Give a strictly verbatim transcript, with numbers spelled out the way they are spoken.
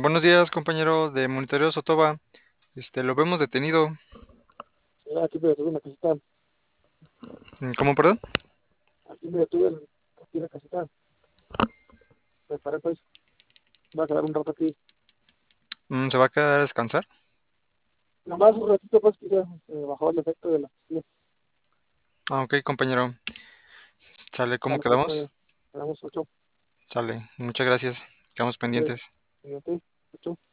Buenos días, compañero de Monitoreo Sotoba. Este, lo vemos detenido. Ya, aquí me detuve en la casita, Mm, ¿Cómo, perdón? aquí me detuve en- aquí en la casita, me paré pues, voy a quedar un rato aquí, Mm, ¿Se va a quedar a descansar? nomás un ratito pues que ya se bajó el efecto de la pastilla, Ah, ok, compañero. Sale, ¿cómo sale pues, quedamos? pues, quedamos ocho, Sale, muchas gracias. Quedamos hombre, pendientes. pendiente, ocho.